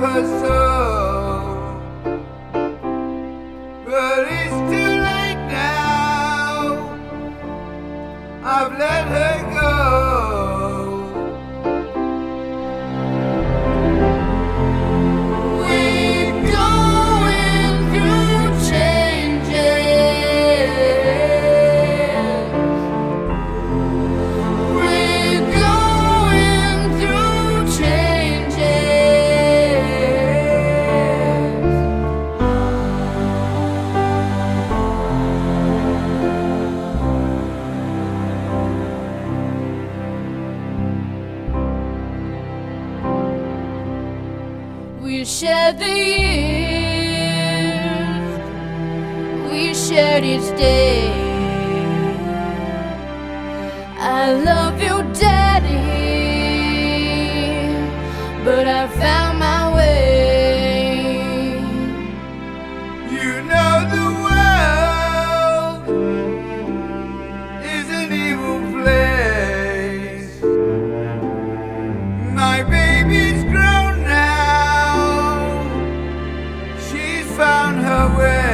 her soul. But it's too late now, I've let her go. We shared the years, we shared each day. I love you, Daddy, but I found my way. You know the world is an evil place. My baby's grown now, she's found her way.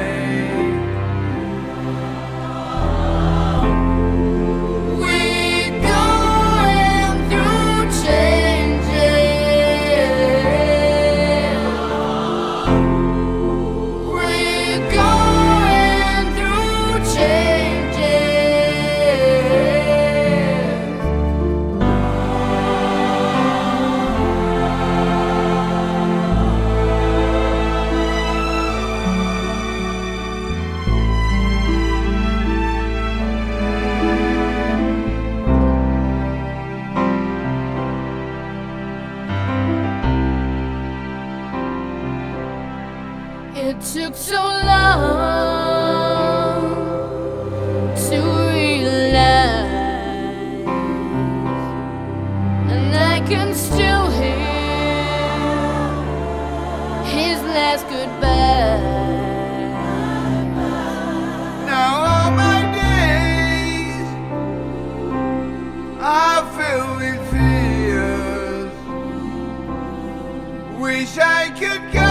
We're going through changes. We're going through changes. It took so long to realize, and I can still hear his last goodbye. Now all my days are filled with fears. Wish I could go